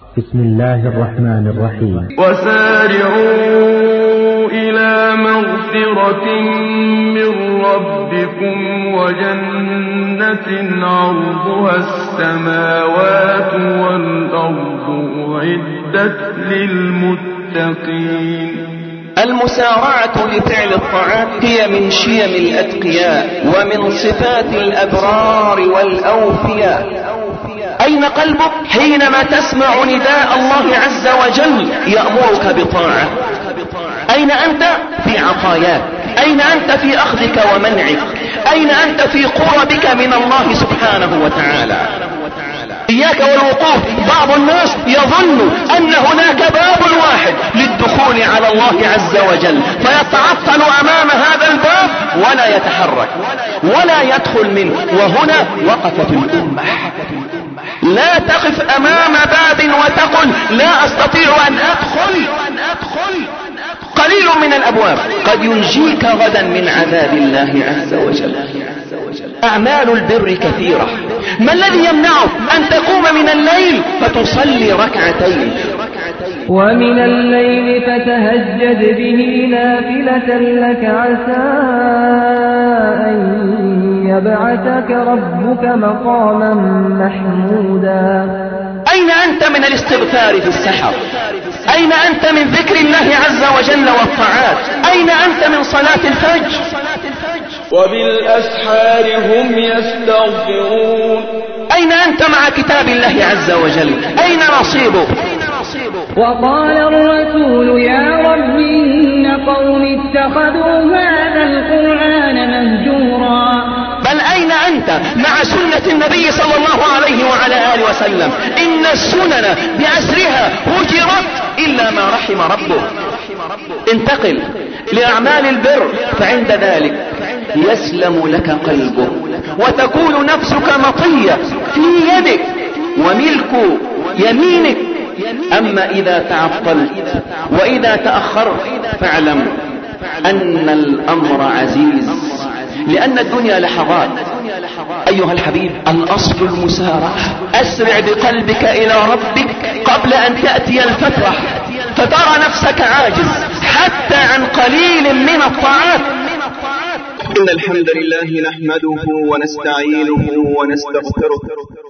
بسم الله الرحمن الرحيم. وسارعوا إلى مغفرة من ربكم وجنة عرضها السماوات والأرض أعدت للمتقين. المسارعة لفعل الطاعات هي من شيم الأتقياء ومن صفات الأبرار والأوفياء. أين قلبك حينما تسمع نداء الله عز وجل يأمرك بطاعة؟ أين أنت في عطاياك؟ أين أنت في أخذك ومنعك؟ أين أنت في قربك من الله سبحانه وتعالى؟ إياك والوقوف. بعض الناس يظن أن هناك باب واحد للدخول على الله عز وجل، فيتعطل أمام هذا الباب ولا يتحرك ولا يدخل منه. وهنا وقفت الأمة. لا تقف أمام باب وتقل لا أستطيع أن أدخل. قليل من الأبواب قد ينجيك غدا من عذاب الله عز وجل. أعمال البر كثيرة. ما الذي يمنعك أن تقوم من الليل فتصلي ركعتين؟ ومن الليل فتهجد به نافلة لك عسى أن يبعثك ربك مقاما محمودا. أين أنت من الاستغفار في السحر؟ أين أنت من ذكر الله عز وجل والطاعات؟ أين أنت من صلاة الفجر؟ وبالأسحار هم يستغفرون. أين أنت مع كتاب الله عز وجل؟ أين نصيبك؟ وقال الرسول يا رب إن قومي اتخذوا هذا القرآن مهجورا. بل أين أنت مع سنة النبي صلى الله عليه وعلى آله وسلم؟ إن السنن بأسرها هجرت إلا ما رحم ربه. انتقل لأعمال البر فعند ذلك يسلم لك قلبك وتكون نفسك مطية في يدك وملك يمينك. أما إذا تعطلت وإذا تأخرت فاعلم أن الأمر عزيز، لأن الدنيا لحظات. أيها الحبيب، الأصل المسارعة. أسرع بقلبك إلى ربك قبل أن تأتي الفترة فترى نفسك عاجز حتى عن قليل من الطاعات. إن الحمد لله نحمده ونستعينه ونستغفره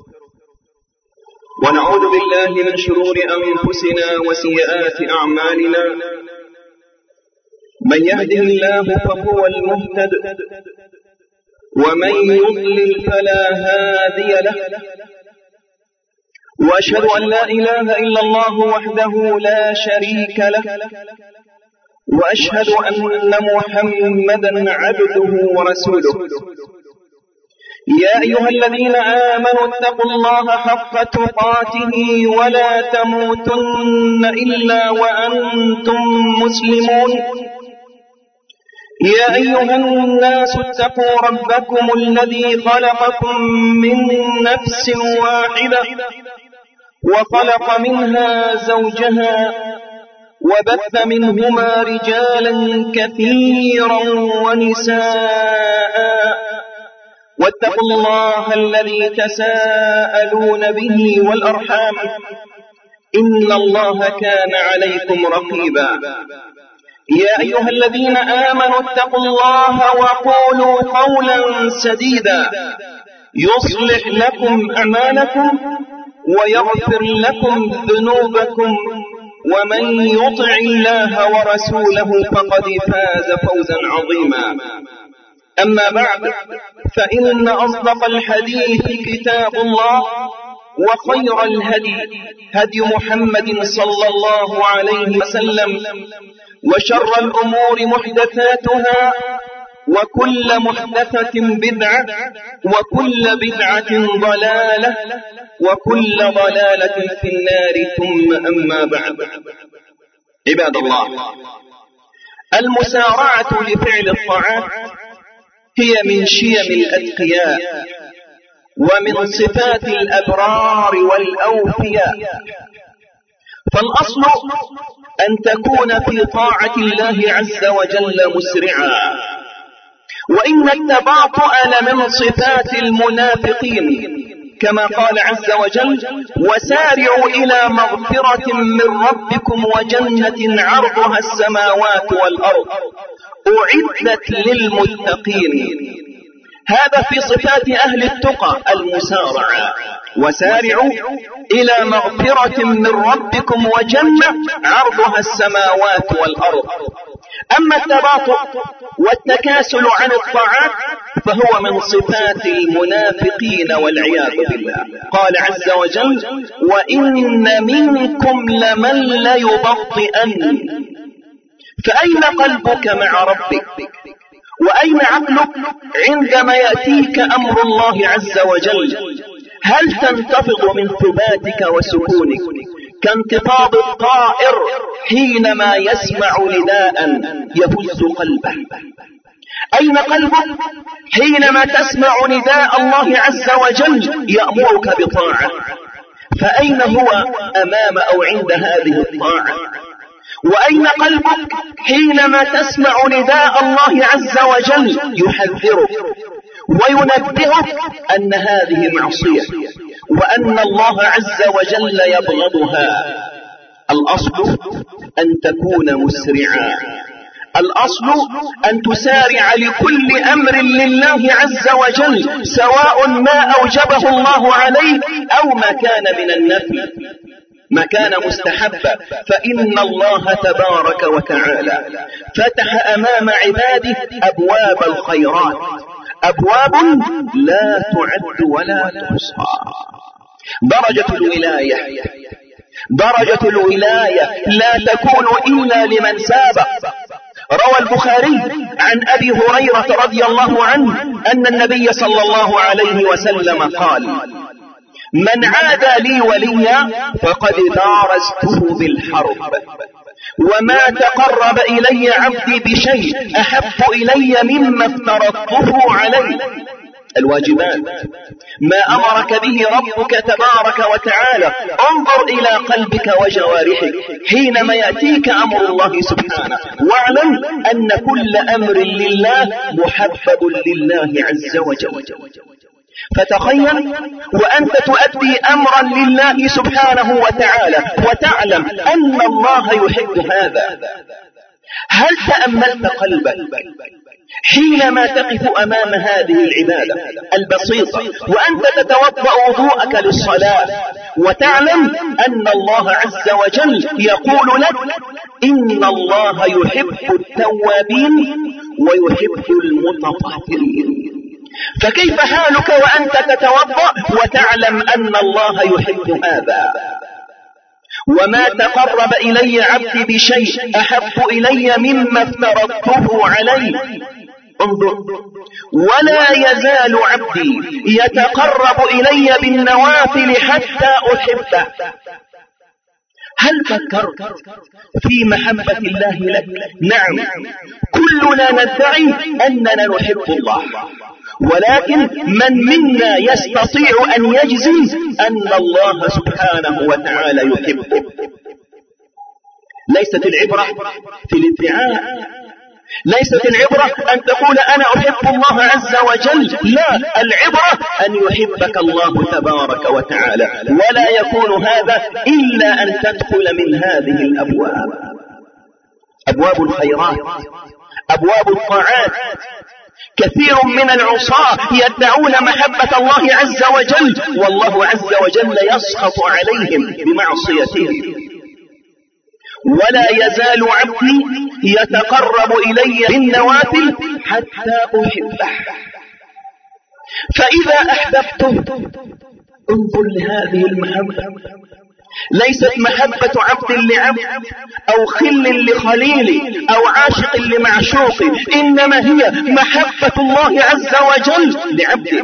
ونعوذ بالله من شرور أنفسنا وسيئات أعمالنا. من يهده الله فهو المهتد ومن يضلل فلا هادي له. وأشهد أن لا إله إلا الله وحده لا شريك له. وأشهد أن محمدا عبده ورسوله. يا أيها الذين آمنوا اتقوا الله حق تقاته ولا تموتن إلا وأنتم مسلمون. يا أيها الناس اتقوا ربكم الذي خلقكم من نفس واحدة وخلق منها زوجها وبث منهما رجالا كثيرا ونساء. واتقوا الله الذي تساءلون به والأرحام إن الله كان عليكم رقيبا. يا أيها الذين آمنوا اتقوا الله وقولوا قولا سديدا يصلح لكم أعمالكم ويغفر لكم ذنوبكم ومن يطع الله ورسوله فقد فاز فوزا عظيما. أما بعد، فإن أصدق الحديث كتاب الله وخير الهدي هدي محمد صلى الله عليه وسلم وشر الأمور محدثاتها وكل محدثة بدعة وكل بدعة ضلالة وكل ضلالة في النار. ثم أما بعد، عباد الله، المسارعة لفعل الطاعات هي من شيم الأتقياء ومن صفات الأبرار والأوفياء. فالأصل أن تكون في طاعة الله عز وجل مسرعا. وإن التباطؤ لمن صفات المنافقين كما قال عز وجل: وسارعوا إلى مغفرة من ربكم وجنة عرضها السماوات والأرض أعدت للمتقين. هذا في صفات أهل التقى المسارعة. وسارعوا إلى مغفرة من ربكم وجنة عرضها السماوات والأرض. أما التباطؤ والتكاسل عن الطاعات فهو من صفات المنافقين والعياذ بالله. قال عز وجل: وإن منكم لمن ليبطئن. فأين قلبك مع ربك؟ وأين عقلك عندما يأتيك أمر الله عز وجل؟ هل تنتفض من ثباتك وسكونك كانتفاض الطائر حينما يسمع نداء يهز قلبه؟ أين قلبك حينما تسمع نداء الله عز وجل يأمرك بطاعة؟ فأين هو أمام أو عند هذه الطاعة؟ وأين قلبك حينما تسمع نداء الله عز وجل يحذرك وينبهك أن هذه معصية وأن الله عز وجل يبغضها؟ الأصل أن تكون مسرعا، الأصل أن تسارع لكل أمر لله عز وجل، سواء ما أوجبه الله عليك أو ما كان من النفل، ما كان مستحبا. فإن الله تبارك وتعالى فتح أمام عباده أبواب الخيرات، أبواب لا تعد ولا تحصى. درجة الولاية لا تكون إلا لمن سابق. روى البخاري عن أبي هريرة رضي الله عنه أن النبي صلى الله عليه وسلم قال: من عادى لي وليا فقد بارزته بالحرب، وما تقرب إلي عبدي بشيء أحب إلي مما افترضته عليه. الواجبات ما أمرك به ربك تبارك وتعالى. انظر إلى قلبك وجوارحك حينما يأتيك أمر الله سبحانه، واعلم أن كل أمر لله محبب لله عز وجل. فتخيل وأنت تؤدي أمرا لله سبحانه وتعالى وتعلم أن الله يحب هذا. هل تأملت قلبك حينما تقف أمام هذه العبادة البسيطة وأنت تتوضأ وضوءك للصلاة وتعلم أن الله عز وجل يقول لك: إن الله يحب التوابين ويحب المتطهرين؟ فكيف حالك وأنت تتوضأ وتعلم أن الله يحب هذا؟ وما تقرب إلي عبدي بشيء أحب إلي مما افترضته عليه. انظر: ولا يزال عبدي يتقرب إلي بالنوافل حتى أحبه. هل فكرت في محبة الله لك؟ نعم، كلنا ندعي أننا نحب الله، ولكن من منا يستطيع أن يجزم أن الله سبحانه وتعالى يحبه؟ ليست العبرة في الادعاء، ليست العبرة أن تقول أنا أحب الله عز وجل، لا، العبرة أن يحبك الله تبارك وتعالى. ولا يكون هذا إلا أن تدخل من هذه الأبواب، أبواب الخيرات، أبواب الطاعات. كثير من العصاة يدعون محبة الله عز وجل والله عز وجل يسخط عليهم بمعصيتهم. ولا يزال عبدي يتقرب إلي بالنوافل حتى أحبه. فإذا أحببته، انظر لهذه المحبة، ليست محبة عبد لعبد أو خل لخليل أو عاشق لمعشوق، إنما هي محبة الله عز وجل لعبده.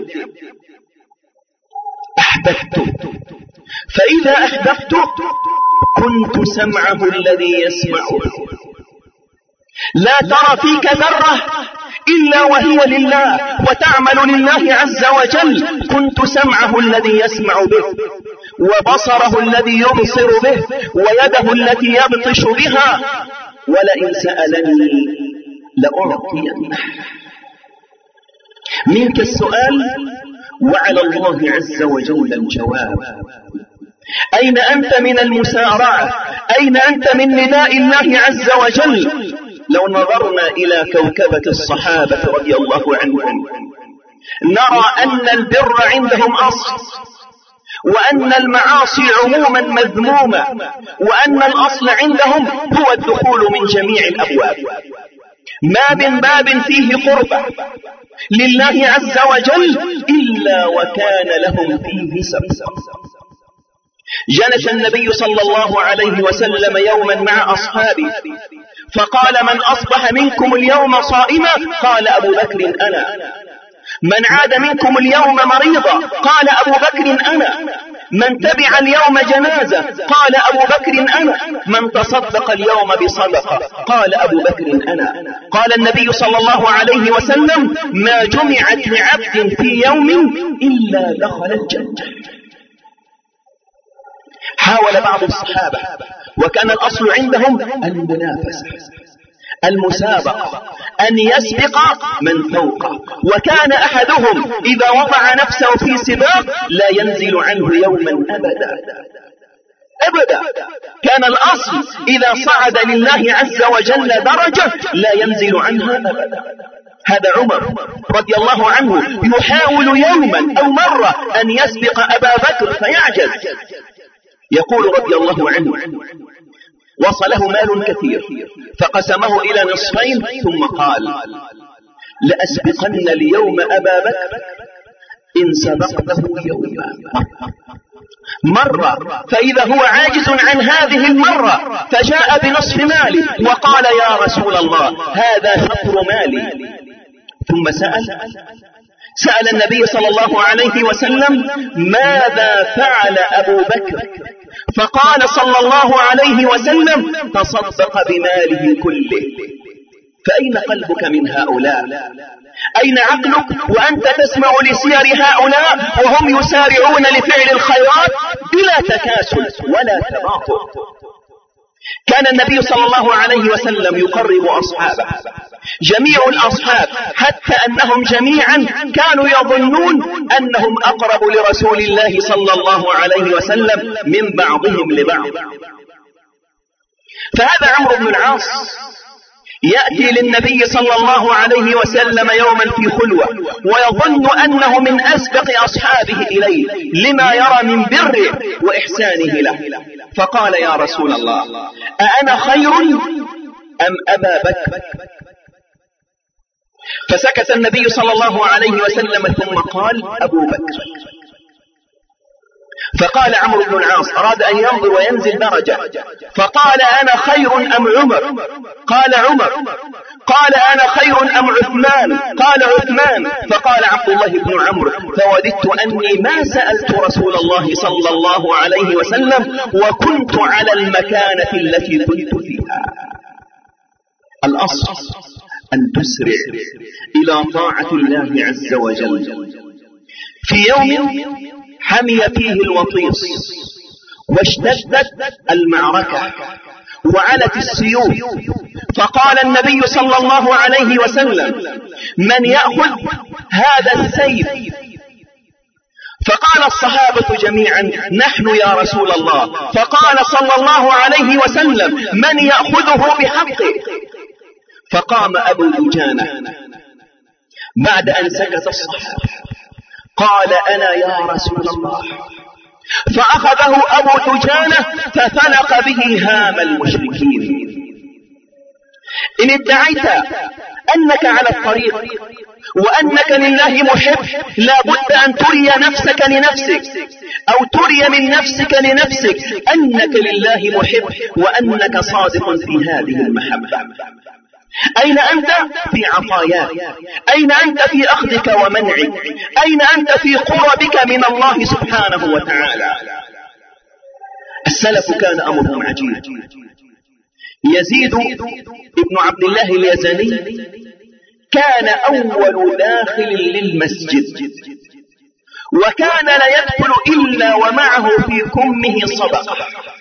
أحببته، فإذا أحببته كنت سمعه الذي يسمع به. لا ترى فيك ذرة إلا وهي لله وتعمل لله عز وجل. كنت سمعه الذي يسمع به، وبصره الذي يبصر به، ويده التي يبطش بها، ولئن سألني لأعطينه. منك السؤال وعلى الله عز وجل الجواب. أين أنت من المسارعة؟ أين أنت من نداء الله عز وجل؟ لو نظرنا إلى كوكبة الصحابة رضي الله عنهم نرى أن البر عندهم أصل، وأن المعاصي عموما مذمومة، وأن الأصل عندهم هو الدخول من جميع الأبواب. ما من باب فيه قربة لله عز وجل إلا وكان لهم فيه سبب. جلس النبي صلى الله عليه وسلم يوما مع أصحابه فقال: من أصبح منكم اليوم صائما؟ قال أبو بكر: أنا. من عاد منكم اليوم مريضا؟ قال أبو بكر: أنا. من تبع اليوم جنازة؟ قال أبو بكر: أنا. من تصدق اليوم بصدقة؟ قال أبو بكر: أنا. قال النبي صلى الله عليه وسلم: ما جمعت لعبد في يوم إلا دخل الجنة. حاول بعض الصحابة، وكان الأصل عندهم المنافسة، المسابقة، أن يسبق من فوقه، وكان أحدهم إذا وضع نفسه في سباق لا ينزل عنه يوما أبدا. كان الأصل إذا صعد لله عز وجل درجة لا ينزل عنها أبدا. هذا عمر رضي الله عنه يحاول يوما أو مرة أن يسبق أبا بكر فيعجز. يقول رضي الله عنه: وصله مال كثير فقسمه إلى نصفين ثم قال: لأسبقن اليوم أبا بكر إن سبقته يوما مرة. فإذا هو عاجز عن هذه المرة فجاء بنصف ماله وقال: يا رسول الله هذا شطر مالي. ثم سأل النبي صلى الله عليه وسلم: ماذا فعل أبو بكر؟ فقال صلى الله عليه وسلم: تصدق بماله كله. فأين قلبك من هؤلاء؟ أين عقلك وأنت تسمع لسير هؤلاء وهم يسارعون لفعل الخيرات بلا تكاسل ولا تباطؤ؟ كان النبي صلى الله عليه وسلم يقرب أصحابه، جميع الأصحاب، حتى أنهم جميعا كانوا يظنون أنهم أقرب لرسول الله صلى الله عليه وسلم من بعضهم لبعض. فهذا عمرو بن العاص يأتي للنبي صلى الله عليه وسلم يوما في خلوة ويظن أنه من أسبق أصحابه إليه لما يرى من بره وإحسانه له، فقال: يا رسول الله أأنا خير أم أبا بكر؟ فسكت النبي صلى الله عليه وسلم ثم قال: أبو بكر. فقال عمرو بن العاص، أراد أن ينظر وينزل درجة، فقال: أنا خير أم عمر؟ قال: عمر. قال: أنا خير أم عثمان؟ قال: عثمان. فقال عبد الله بن عمرو: فوددت أني ما سألت رسول الله صلى الله عليه وسلم وكنت على المكانة التي كنت فيها. الأصل أن تسرع إلى طاعة الله عز وجل. في يوم حمي فيه الوطيس واشتدت المعركة وعلت السيوف، فقال النبي صلى الله عليه وسلم: من يأخذ هذا السيف؟ فقال الصحابة جميعا: نحن يا رسول الله. فقال صلى الله عليه وسلم: من يأخذه بحقه؟ فقام أبو دجانة بعد أن سكت الصحابة قال: أنا يا رسول الله. فأخذه أبو دجانة ففلق به هام المشركين. إن ادعيت أنك على الطريق وأنك لله محب لا بد أن تري نفسك لنفسك أو تري من نفسك لنفسك أنك لله محب وأنك صادق في هذه المحبة. أين أنت في عطاياك؟ أين أنت في أخذك ومنعك؟ أين أنت في قربك من الله سبحانه وتعالى؟ السلف كان أمرهم عجيب. يزيد ابن عبد الله اليزني كان أول داخل للمسجد، وكان لا يدخل إلا ومعه في كمه صدقة.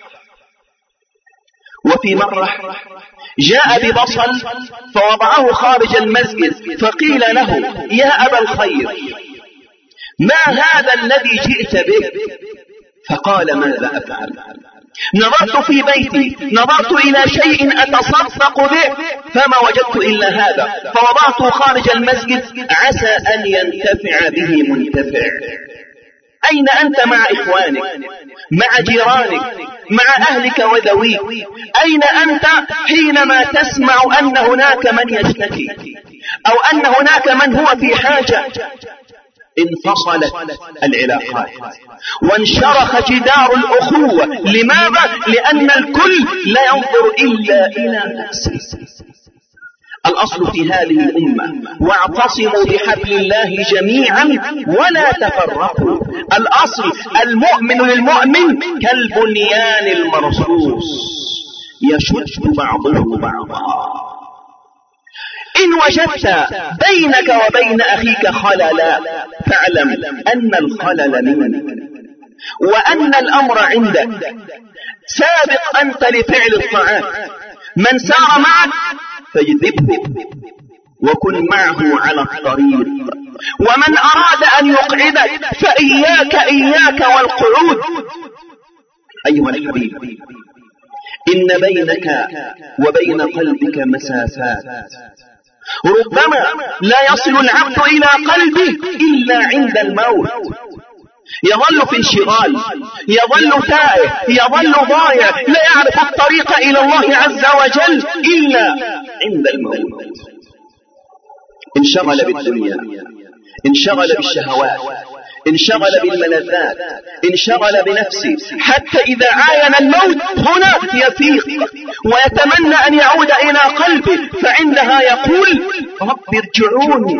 وفي مرة جاء ببصل فوضعه خارج المسجد، فقيل له: يا أبا الخير، ما هذا الذي جئت به؟ فقال ماذا أفعل؟ نظرت في بيتي، نظرت إلى شيء أتصدق به فما وجدت إلا هذا، فوضعته خارج المسجد عسى أن ينتفع به منتفع. أين أنت مع إخوانك، مع جيرانك، مع أهلك وذويك؟ أين أنت حينما تسمع أن هناك من يشتكي أو أن هناك من هو في حاجة؟ انفصلت العلاقات وانشرخ جدار الأخوة. لماذا؟ لأن الكل لا ينظر إلا إلى نفسه. الأصل في هذه الأمة واعتصموا بحبل الله جميعا ولا تفرقوا. الأصل المؤمن للمؤمن كالبنيان المرصوص يشد بعضه بعضا. إن وجدت بينك وبين أخيك خللا فاعلم أن الخلل منك وأن الأمر عندك. سابق أنت لفعل الطاعات. من سار معك فاجذبه وكن معه على الطريق، ومن أراد أن يقعدك فإياك والقعود. أيها الحبيب، إن بينك وبين قلبك مسافات ربما لا يصل العبد إلى قلبه إلا عند الموت. يظل في انشغال، يظل تائه، يظل ضايع، لا يعرف الطريق إلى الله عز وجل إلا عند الموت. انشغل بالدنيا، انشغل بالشهوات، انشغل بالملذات، انشغل بنفسه، حتى إذا عاين الموت هنا يفيق ويتمنى أن يعود إلى قلبه، فعندها يقول رب ارجعوني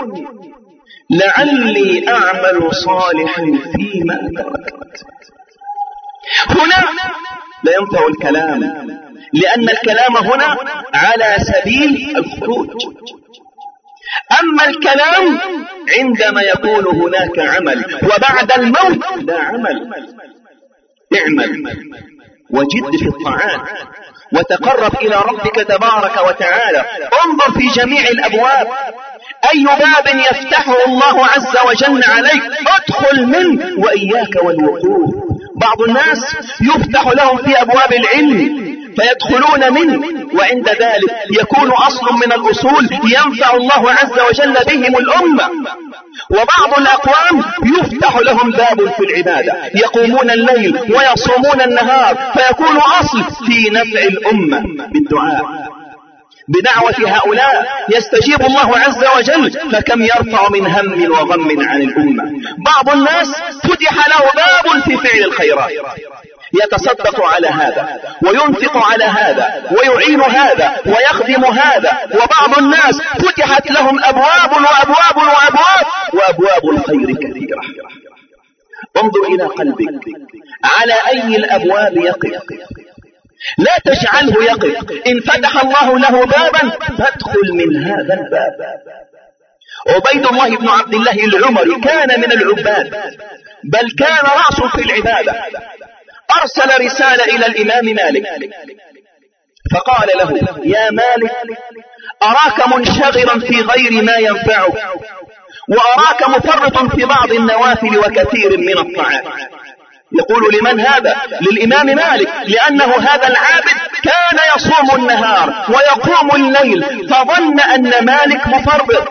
لعلي أعمل صالحا فيما تركت. هنا لا ينفع الكلام، لأن الكلام هنا على سبيل الخروج. أما الكلام عندما يكون هناك عمل، وبعد الموت لا عمل. اعمل وجد في الطاعات وتقرب إلى ربك تبارك وتعالى. انظر في جميع الأبواب، أي باب يفتحه الله عز وجل عليك ادخل منه وإياك والوقوف. بعض الناس يفتح لهم في أبواب العلم فيدخلون منه، وعند ذلك يكون أصل من الأصول ينفع الله عز وجل بهم الأمة. وبعض الأقوام يفتح لهم باب في العبادة، يقومون الليل ويصومون النهار، فيكون أصل في نفع الأمة بالدعاء. بدعوة هؤلاء يستجيب الله عز وجل، فكم يرفع من هم وغم عن الأمة. بعض الناس فتح له باب في فعل الخيرات، يتصدق على هذا وينفق على هذا ويعين هذا ويخدم هذا. وبعض الناس فتحت لهم أبواب وأبواب وأبواب وأبواب الخير كثيرة. انظر إلى قلبك، على أي الأبواب يقف، لا تجعله يقف. إن فتح الله له بابا فادخل من هذا الباب. عبيد الله بن عبد الله العمري كان من العباد، بل كان رأس في العبادة. أرسل رسالة إلى الإمام مالك فقال له يا مالك، أراك منشغلا في غير ما ينفعك، وأراك مفرط في بعض النوافل وكثير من الطاعات. يقول لمن هذا؟ للإمام مالك، لأنه هذا العابد كان يصوم النهار ويقوم الليل، فظن أن مالك مفرط،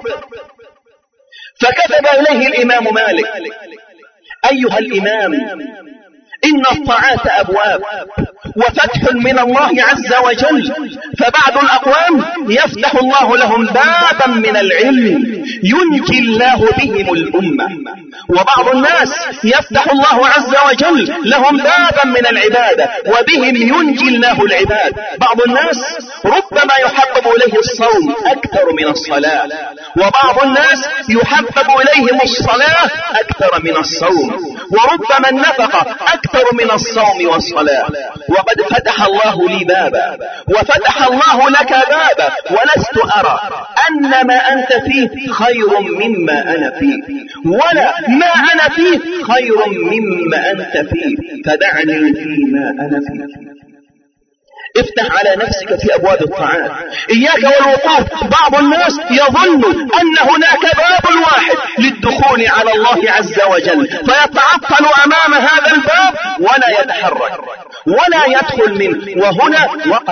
فكتب إليه الإمام مالك أيها الإمام، إن الطاعات أبواب وفتح من الله عز وجل، فبعض الأقوام يفتح الله لهم بابا من العلم ينجي الله بهم الأمة، وبعض الناس يفتح الله عز وجل لهم بابا من العبادة وبهم ينجي الله العباد. بعض الناس ربما يحبب إليه الصوم أكثر من الصلاة، وبعض الناس يحبب إليهم الصلاة أكثر من الصوم، وربما النفقة أكثر من الصوم والصلاة. وقد فتح الله لي بابا وفتح الله لك بابا، ولست أرى أن ما أنت فيه خير مما أنا فيه، ولا ما أنا فيه خير مما أنت فيه، فدعني فيما أنا فيه. افتح على نفسك في أبواب الطاعات. إياك والوقوف. بعض الناس يظن أن هناك باب واحد للدخول على الله عز وجل، فيتعطل أمام هذا الباب ولا يتحرك ولا يدخل منه. وهنا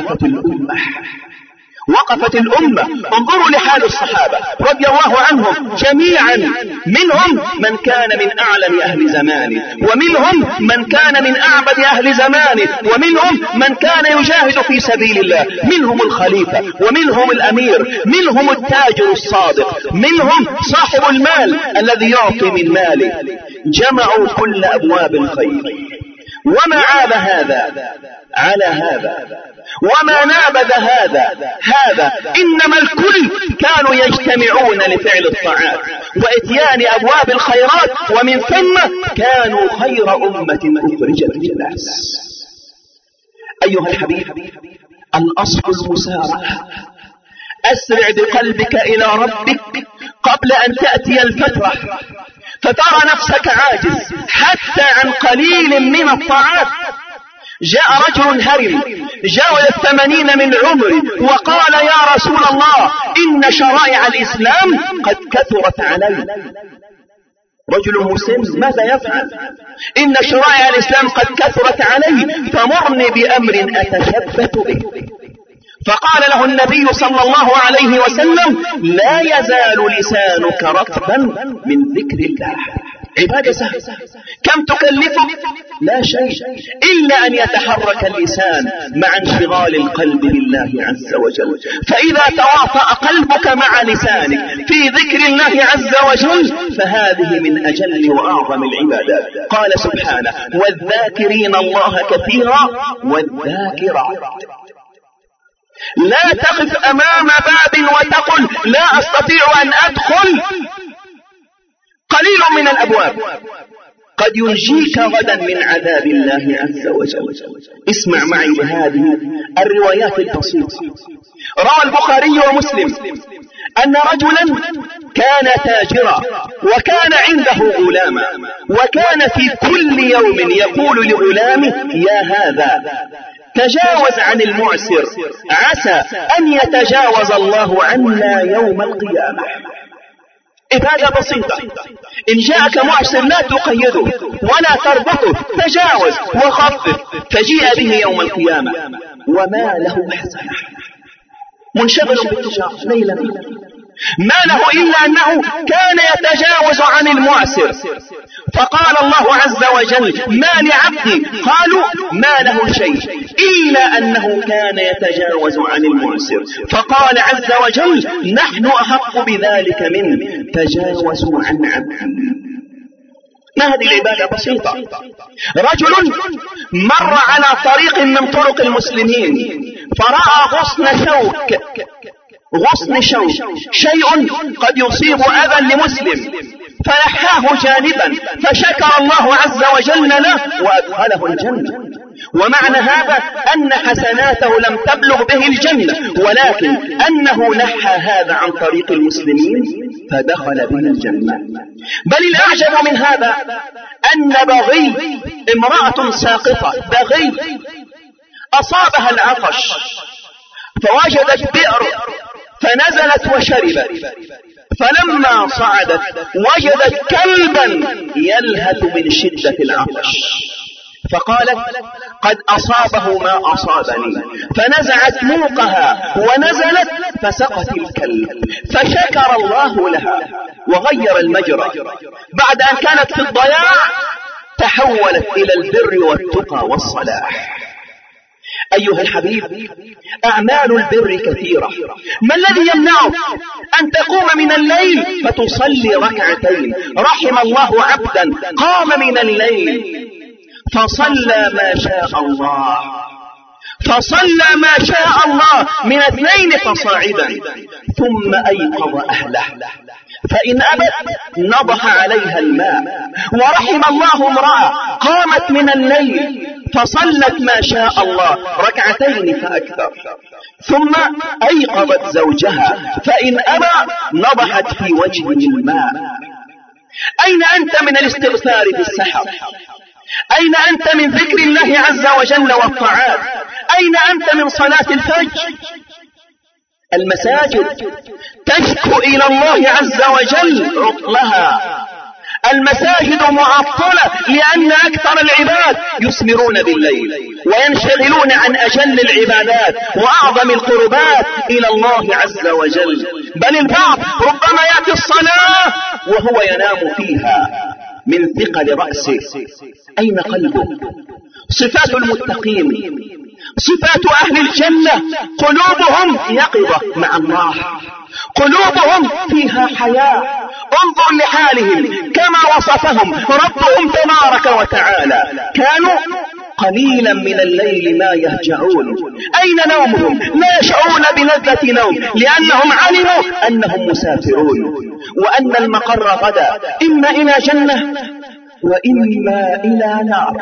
وقفت الأمة. انظروا لحال الصحابة رضي الله عنهم جميعا، منهم من كان من أعلم أهل زمانه، ومنهم من كان من أعبد أهل زمانه، ومنهم من كان يجاهد في سبيل الله، منهم الخليفة ومنهم الأمير، منهم التاجر الصادق، منهم صاحب المال الذي يعطي من ماله. جمعوا كل أبواب الخير، وما عاب هذا على هذا وما نابذ هذا، إنما الكل كانوا يجتمعون لفعل الطاعات وإتيان أبواب الخيرات، ومن ثم كانوا خير أمة أخرجت للناس. أيها الحبيب، الأصل المسارعة. أسرع بقلبك إلى ربك قبل أن تأتي الفترة فترى نفسك عاجز حتى عن قليل من الطاعات. جاء رجل هرم جاوز 80 من عمره وقال يا رسول الله إن شرائع الإسلام قد كثرت علي. رجل مسلم ماذا يفعل؟ إن شرائع الإسلام قد كثرت علي فمرني بأمر أتثبت به. فقال له النبي صلى الله عليه وسلم لا يزال لسانك رطبا من ذكر الله. عبادة سهلة، كم تكلفك؟ لا شيء إلا أن يتحرك اللسان مع انشغال القلب بالله عز وجل. فإذا تواطأ قلبك مع لسانك في ذكر الله عز وجل فهذه من أجل وأعظم العبادات. قال سبحانه والذاكرين الله كثيرا والذاكرات. لا تقف أمام باب وتقل لا أستطيع أن أدخل. قليل من الأبواب قد ينجيك غدا من عذاب الله عز وجل. اسمع معي لهذه الروايات البسيطة. روى البخاري ومسلم أن رجلا كان تاجرا وكان عنده غلاما، وكان في كل يوم يقول لغلامه يا هذا تجاوز عن المعسر عسى أن يتجاوز الله عنا يوم القيامة. عبادة بسيطة. إن جاءك معسر لا تقيده ولا تربطه، تجاوز وخفف، فجيء به يوم القيامة وما له حسنة، منشغل بالتجارة ليلا ما له إلا أنه كان يتجاوز عن المعسر. فقال الله عز وجل ما لعبدي؟ قالوا ما له شيء إلا أنه كان يتجاوز عن المعسر. فقال عز وجل نحن أحق بذلك منه، تجاوزوا عن عبدي. ما هذه العبادة بسيطة. رجل مر على طريق من طرق المسلمين فرأى غصن شوك شيء قد يصيب أذى لمسلم، فلحاه جانبا فشكر الله عز وجل له وأدخله الجنة. ومعنى هذا أن حسناته لم تبلغ به الجنة، ولكن أنه نحى هذا عن طريق المسلمين فدخل به الجنة. بل الأعجب من هذا أن بغي، امرأة ساقطة بغي أصابها العطش فوجدت بئر فنزلت وشربت، فلما صعدت وجدت كلبا يلهث من شدة العطش، فقالت قد أصابه ما أصابني، فنزعت موقها ونزلت فسقت الكلب، فشكر الله لها وغير المجرى. بعد أن كانت في الضياع تحولت إلى البر والتقى والصلاح. أيها الحبيب، أعمال البر كثيرة. ما الذي يمنعك أن تقوم من الليل فتصلي ركعتين؟ رحم الله عبدا قام من الليل فصلى ما شاء الله من 2 فصاعدا، ثم أيقظ أهله، فإن أبت نضح عليها الماء. ورحم الله امرأة قامت من الليل فصلت ما شاء الله 2 فأكثر، ثم أيقظت زوجها، فإن أبى نضحت في وجهه الماء. أين أنت من الاستغفار في السحر؟ أين أنت من ذكر الله عز وجل والطاعات؟ أين أنت من صلاة الفجر؟ المساجد تشكو إلى الله عز وجل عطلها، المساجد معطلة لأن أكثر العباد يسمرون بالليل وينشغلون عن أجل العبادات وأعظم القربات إلى الله عز وجل. بل البعض ربما يأتي الصلاة وهو ينام فيها من ثقل رأسه. أين قلبه؟ صفات المتقين، صفات أهل الجنة، قلوبهم يقظة مع الله، قلوبهم فيها حياة. انظر لحالهم كما وصفهم ربهم تبارك وتعالى، كانوا قليلا من الليل ما يهجعون. أين نومهم؟ لا يشعرون بلذة نوم لأنهم علموا أنهم مسافرون وأن المقر غدا إما إلى جنة وإما إلى نار،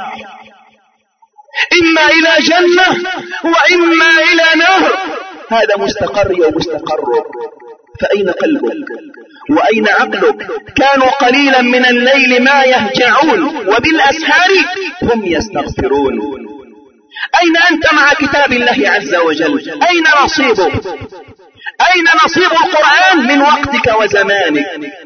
إما إلى جنة وإما إلى نار. هذا مستقر ومستقر. فأين قلبك وأين عقلك؟ كانوا قليلا من الليل ما يهجعون وبالأسحار هم يستغفرون. أين أنت مع كتاب الله عز وجل؟ أين نصيبك؟ أين نصيب القرآن من وقتك وزمانك؟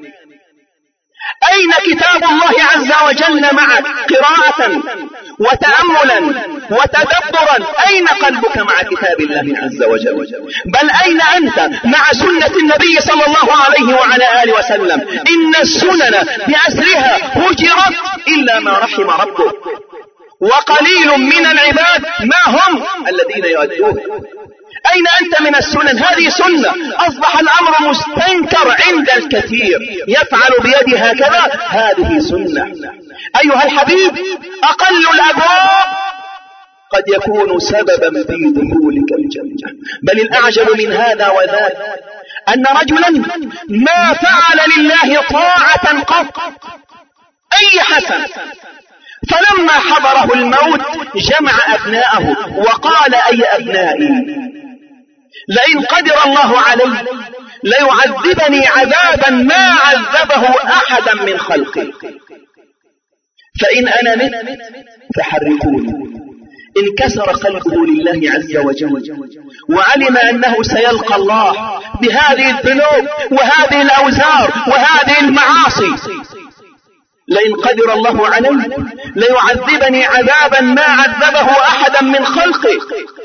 أين كتاب الله عز وجل معك قراءة وتأملا وتدبرا؟ أين قلبك مع كتاب الله عز وجل؟ بل أين أنت مع سنة النبي صلى الله عليه وعلى آله وسلم؟ إن السنن بأسرها هجرت إلا ما رحم ربك، وقليل من العباد ما هم الذين يؤدون. أين أنت من السنن؟ هذه سنة أصبح الأمر مستنكر عند الكثير، يفعل بيده هكذا، هذه سنة. أيها الحبيب، أقل الأبواب قد يكون سببا في دخولك الجنة. بل الأعجب من هذا وذاك أن رجلا ما فعل لله طاعة قط أي حسن، فلما حضره الموت جمع أبناءه وقال: أي أبنائي، لئن قدر الله علي ليعذبني عذابا ما عذبه أحدا من خلقي، فإن أنا مت فحرقوني. انكسر قلبه لله عز وجل وعلم أنه سيلقى الله بهذه الذنوب وهذه الأوزار وهذه المعاصي. لئن قدر الله علي ليعذبني عذابا ما عذبه أحدا من خلقه،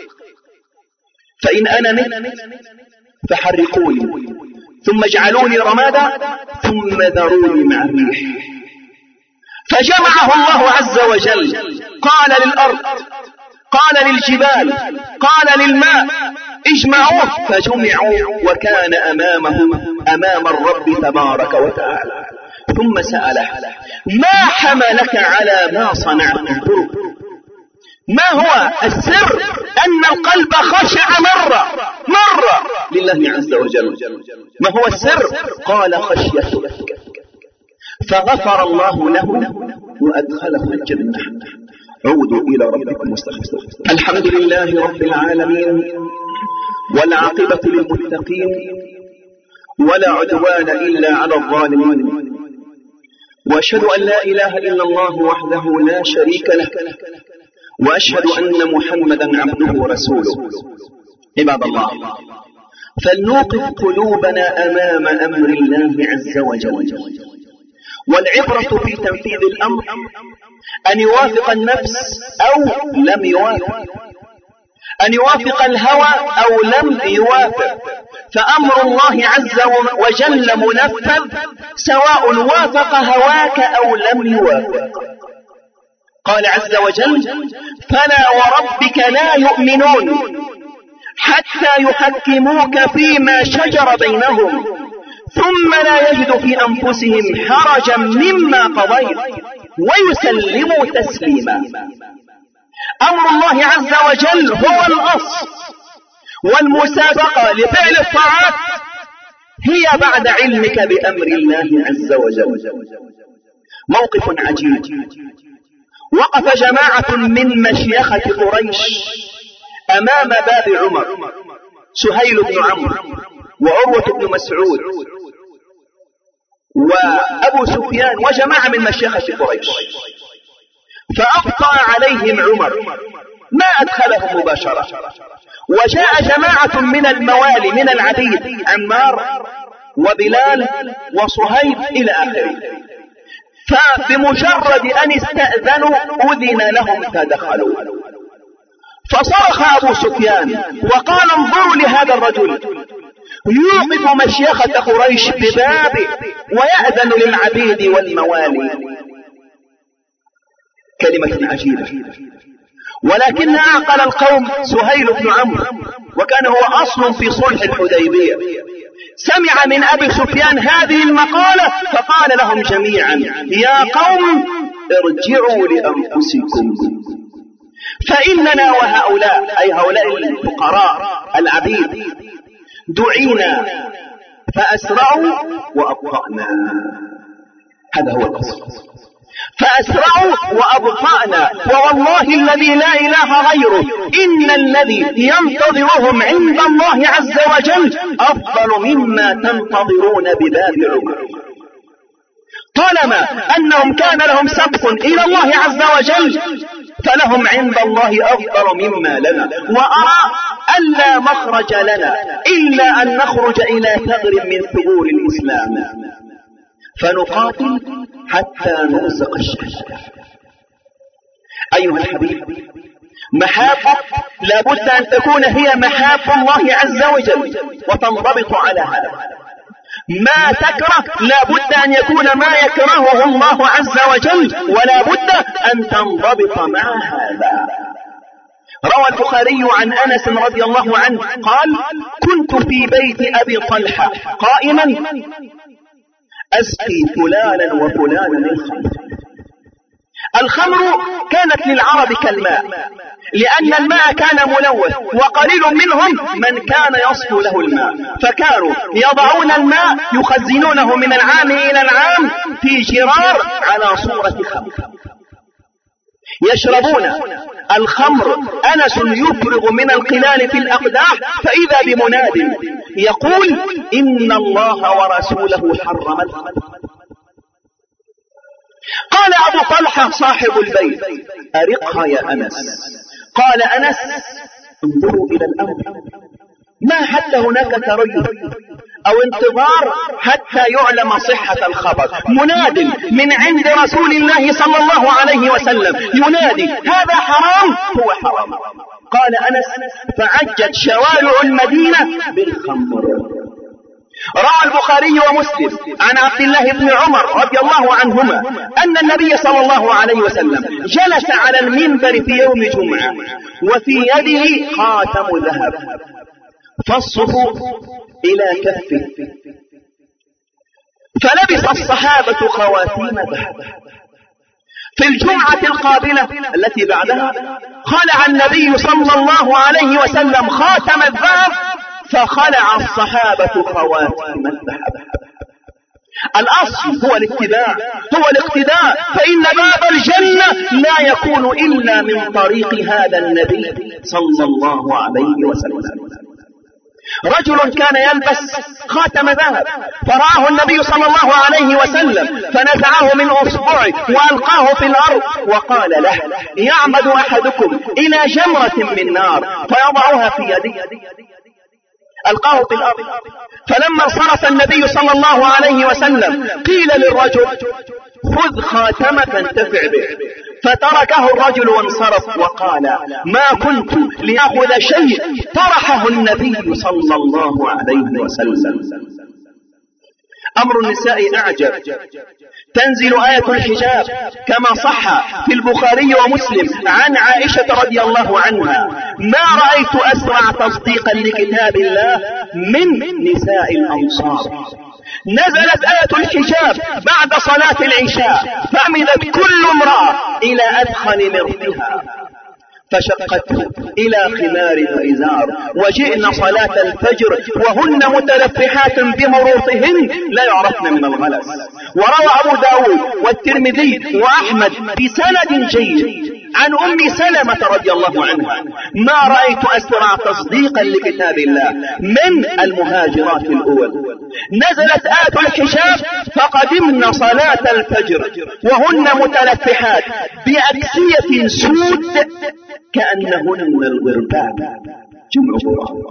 فإن أنا مت فحرقوني ثم اجعلوني رمادا ثم ذروني مع الريح. فجمعه الله عز وجل، قال للأرض، قال للجبال، قال للماء: اجمعوه، فجمعوا وكان أمام الرب تبارك وتعالى. ثم سأله: ما حملك على ما صنعت؟ ما هو السر؟ أن القلب خشع مرة لله عز وجل. ما هو السر؟ قال: خشيتك. فغفر الله له وأدخله الجنة. عودوا إلى ربكم واستغفروه. الحمد لله رب العالمين، والعاقبة للمتقين، ولا عدوان إلا على الظالمين، وأشهد أن لا إله إلا الله وحده لا شريك له، وأشهد أن محمدا عبده ورسوله. عباد الله، فلنوقف قلوبنا أمام أمر الله عز وجل، والعبرة في تنفيذ الأمر أن يوافق النفس أو لم يوافق، أن يوافق الهوى أو لم يوافق، فأمر الله عز وجل منفذ سواء وافق هواك أو لم يوافق. قال عز وجل: فلا وربك لا يؤمنون حتى يحكموك فيما شجر بينهم ثم لا يجدوا في أنفسهم حرجا مما قضيت ويسلموا تسليما. أمر الله عز وجل هو الأصل، والمسابقة لفعل الطاعات هي بعد علمك بأمر الله عز وجل. موقف عجيب. وقف جماعة من مشيخة قريش أمام باب عمر، سهيل بن عمرو وعروة بن مسعود وأبو سفيان وجماعة من مشيخة قريش، فأبطأ عليهم عمر ما أدخلهم مباشرة، وجاء جماعة من الموالي من العبيد عمار وبلال وصهيب إلى آخره، فبمجرد أن استأذنوا أذن لهم فدخلوا. فصرخ أبو سفيان وقال انظروا لهذا الرجل يوقف مشيخة قريش ببابه ويأذن للعبيد والموالي. كلمة عجيبة، ولكن أعقل القوم سهيل بن عمرو، وكان هو أصل في صلح الحديبية، سمع من أبي سفيان هذه المقالة فقال لهم جميعا يا قوم ارجعوا لأنفسكم، فإننا وهؤلاء أي هؤلاء الفقراء العبيد دعينا فأسرعوا وأبطأنا. هذا هو القصد، فأسرعوا وأبطأنا، ووالله الذي لا إله غيره إن الذي ينتظرهم عند الله عز وجل أفضل مما تنتظرون بباب عمر. طالما أنهم كان لهم سبق إلى الله عز وجل فلهم عند الله أفضل مما لنا، وأرى ألا مخرج لنا إلا أن نخرج إلى ثغر من ثغور الإسلام فنقاتل حتى نرزق الشهادة. أيها الحبيب، محاب لابد أن تكون هي محاب الله عز وجل وتنضبط على هذا. ما تكره لابد أن يكون ما يكرهه الله عز وجل، ولا بد أن تنضبط مع هذا. روى البخاري عن أنس رضي الله عنه قال كنت في بيت أبي طلحة قائما أسقي فلانا وفلانا الخمر. الخمر كانت للعرب كالماء، لأن الماء كان ملوث وقليل منهم من كان يصل له الماء، فكانوا يضعون الماء يخزنونه من العام إلى العام في جرار على صورة خمر يشربون الخمر. أنس يفرغ من القلال في الأقداح فإذا بمناد يقول إن الله ورسوله حرم الخمر. قال أبو طلحة صاحب البيت أرقها يا أنس. قال أنس انظروا إلى الأمر، ما حتى هناك تريث أو انتظار حتى يعلم صحة الخبر. مناد من عند رسول الله صلى الله عليه وسلم ينادي هذا حرام، هو حرام. قال أنس فعجت شوارع المدينة بالخمر. روى البخاري ومسلم عن عبد الله بن عمر رضي الله عنهما أن النبي صلى الله عليه وسلم جلس على المنبر في يوم جمعة وفي يده خاتم ذهب فصه إلى كفه، فلبس الصحابة خواتيم ذهب. في الجمعة القابلة التي بعدها خلع النبي صلى الله عليه وسلم خاتم الذهب فخلع الصحابة خواتيم الذهب. الأصل هو الاتباع، هو الاقتداء، فإن باب الجنة لا يكون إلا من طريق هذا النبي صلى الله عليه وسلم. رجل كان يلبس خاتم ذهب فرآه النبي صلى الله عليه وسلم فنزعه من أصبعه وألقاه في الأرض وقال له يعمد أحدكم إلى جمرة من نار فيضعها في يده، ألقاه في الأرض. فلما انصرف النبي صلى الله عليه وسلم قيل للرجل خذ خاتمك انتفع به، فتركه الرجل وانصرف وقال ما كنت لأخذ شيء طرحه النبي صلى الله عليه وسلم. أمر النساء أعجب، تنزل آية الحجاب كما صح في البخاري ومسلم عن عائشة رضي الله عنها ما رأيت أسرع تصديقا لكتاب الله من نساء الأنصار. نزلت آية الحجاب بعد صلاة العشاء فعمدت كل امرأة إلى أدخل مرضها فشقته إلى خمار وإزار، وجئن صلاة الفجر وهن متلفحات بمروطهن لا يعرفن من الغلس. وروى أبو داود والترمذي وأحمد بسند جيد عن أم سلمة رضي الله عنها: ما رأيت أسرع تصديقا لكتاب الله من المهاجرات الأول. نزلت آية الحجاب فقدمن صلاة الفجر وهن متلفحات بأكسية سود كأنهن الغربان، جمع الله.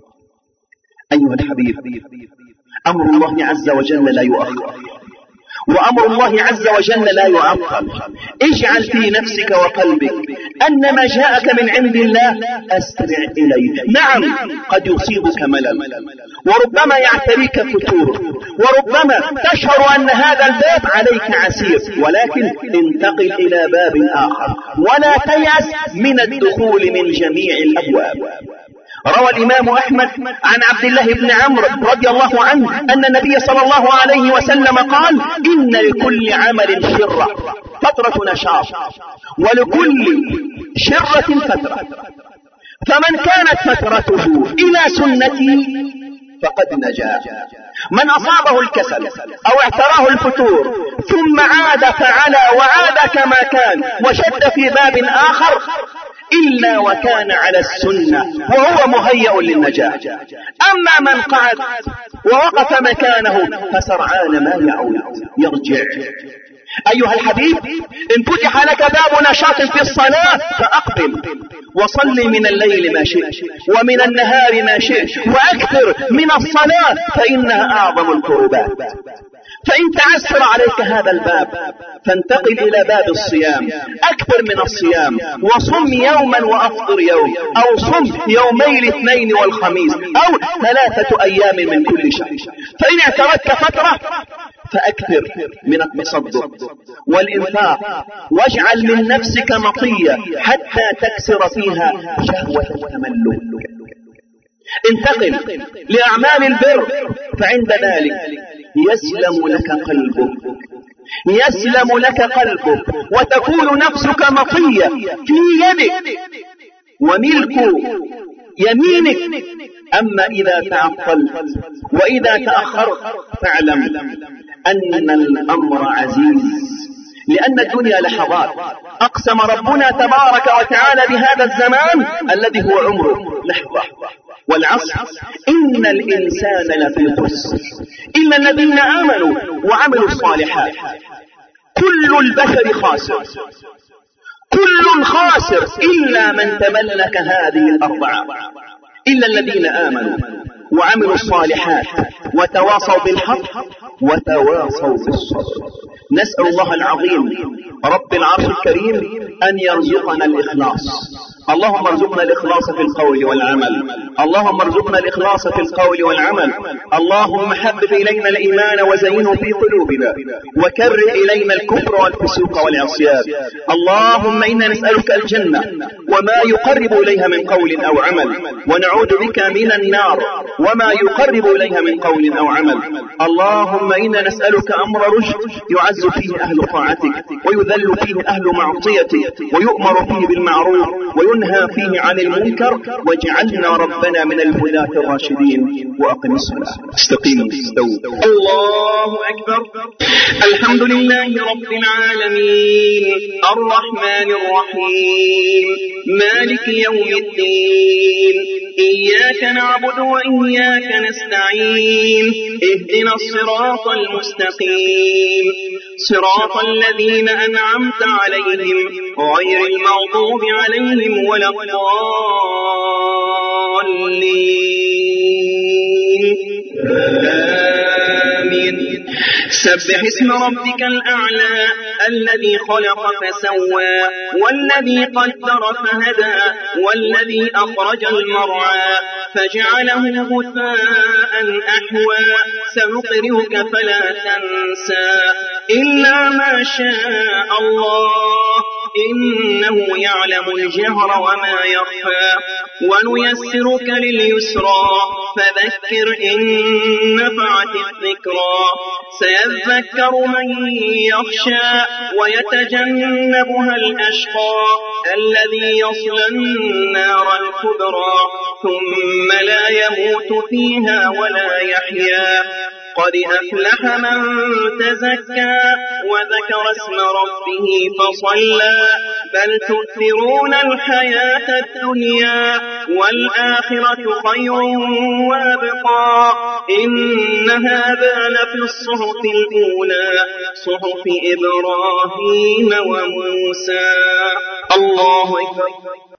أيها الحبيب، أمر الله عز وجل لا يؤخر، وأمر الله عز وجل لا يعطل. اجعل في نفسك وقلبك أن ما جاءك من عند الله أسرع إليه. نعم، قد يصيبك ملل، وربما يعتريك فتور، وربما تشعر أن هذا الباب عليك عسير، ولكن انتقل إلى باب آخر، ولا تيأس من الدخول من جميع الأبواب. روى الإمام أحمد عن عبد الله بن عمرو رضي الله عنه أن النبي صلى الله عليه وسلم قال: إن لكل عمل شرة، فترة نشاط، ولكل شرة فترة، فمن كانت فترته إلى سنتي فقد نجا. من أصابه الكسل أو اعتراه الفتور ثم عاد فعلى وعاد كما كان وشد في باب آخر إلا وكان على السنة وهو مهيأ للنجاة. أما من قعد ووقف مكانه فسرعان ما يعود يرجع. أيها الحبيب، إن فتح لك باب نشاط في الصلاة فأقبل وصل من الليل ما شئت ومن النهار ما شئت، وأكثر من الصلاة فإنها أعظم القربات. فإن تعسر عليك هذا الباب فانتقل إلى باب الصيام، أكثر من الصيام، وصم يوما وأفطر يوم، أو صم يومي الاثنين والخميس، أو 3 أيام من كل شهر. فإن اعترتك فترة فأكثر من التصدق والإنفاق، واجعل من نفسك مطية حتى تكسر فيها شهوة التملك. انتقل لأعمال البر، فعند ذلك يسلم لك قلبك، يسلم لك قلبك، وتكون نفسك مطية في يدك وملك يمينك. أما إذا تعطلت وإذا تأخرت فاعلم أن الأمر عزيز، لأن الدنيا لحظات. أقسم ربنا تبارك وتعالى بهذا الزمان الذي هو عمره لحظة: والعصر إن الإنسان لفي خسر إلا الذين آمنوا وعملوا الصالحات. كل البشر خاسر، كل خاسر إلا من تملك هذه الأربعة: إلا الذين آمنوا وعملوا الصالحات وتواصوا بالحق وتواصوا بالصبر. نسأل الله العظيم رب العرش الكريم أن يرزقنا الإخلاص. اللهم ارزقنا الإخلاص في القول والعمل، اللهم ارزقنا الإخلاص في القول والعمل. اللهم حبب إلينا الإيمان وزينه في قلوبنا، وكره إلينا الكفر والفسوق والعصيان. اللهم إنا نسألك الجنة وما يقرب إليها من قول أو عمل، ونعوذ بك من النار وما يقرب إليها من قول أو عمل. اللهم إنا نسألك أمر رشد يعز فيه أهل طاعتك ويذل فيه أهل معصيتك، ويؤمر فيه بالمعروف وينهى فيه عن المنكر، واجعلنا ربنا من الهداة الراشدين. وأقم الصلاة. استقيموا استووا. الله أكبر. الحمد لله رب العالمين، الرحمن الرحيم، مالك يوم الدين. إياك نعبد وإياك نستعين، اهدنا الصراط المستقيم، صراط الذين أنعمت عليهم غير المغضوب عليهم ولا الضالين. آمين. سبح اسم ربك الأعلى الذي خلق فسوى، والذي قدر فهدى، والذي أخرج المرعى فجعله غثاء أحوى. سنقرئك فلا تنسى إلا ما شاء الله، إنه يعلم الجهر وما يخفى. ونيسرك لليسرى، فذكر إن نفعت الذكرى. سيذكر من يخشى ويتجنبها الأشقى الذي يصلى النار الكبرى، ثم لا يموت فيها ولا يحيا. قد أفلح من تزكى وذكر اسم ربه فصلى بل تؤثرون الحياة الدنيا والآخرة خير وابقى إن هذا لفي الصحف الأولى صحف إبراهيم وموسى. الله أكبر.